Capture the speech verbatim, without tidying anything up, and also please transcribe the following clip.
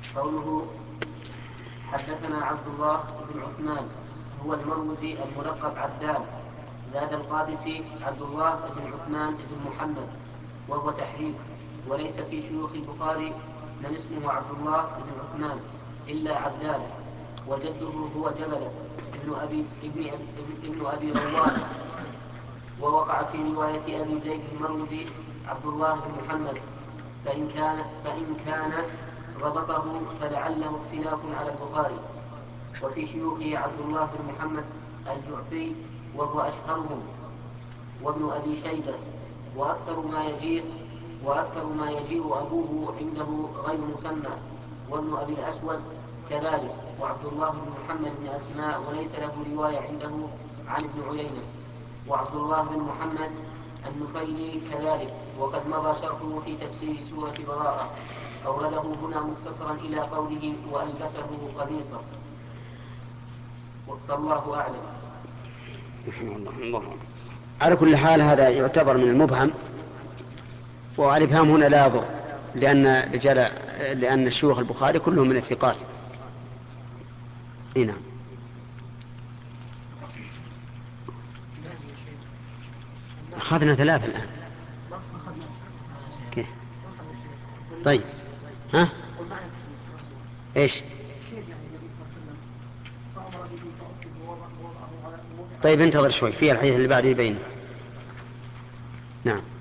قوله حدثنا عبد الله بن عثمان هو المروزي الملقب عدام، زاد القادسي عبد الله بن عثمان بن محمد، وهو تحريف، وليس في شيوخ البخاري من اسمه عبد الله بن عثمان إلا عبدان، وجده هو جبلة ابن أبي, ابن أبي, ابن أبي روان. ووقع في رواية أبي زيد المروزي عبد الله بن محمد، فإن كان, فإن كان ربطه فلعله اختلاف على البخاري. وفي شيوخه عبد الله بن محمد الجعفي وهو أشهرهم، وابن أبي شيبة، وأكثر ما يجيء وأكثر ما يجيء أبوه عنده غير مسمى، وابن أبي الأسود كذلك، وعبد الله بن محمد بن أسماء وليس له رواية عنده عن ابن عيينة، وعبد الله بن محمد النفيلي كذلك، وقد مضى شرحه في تفسير سورة براءة. أورده هنا مختصرا إلى قوله وألبسه قميصا. والله أعلم. الله الله. على كل حال هذا يعتبر من المبهم، والإبهام هنا لا يضر، لأن رجال لأن شيوخ البخاري كلهم من الثقات. إيه نعم. أخذنا ثلاثة الآن. كيف؟ طيب ها إيش؟ طيب انتظر شوي، في الحديث اللي بعده يبين. نعم.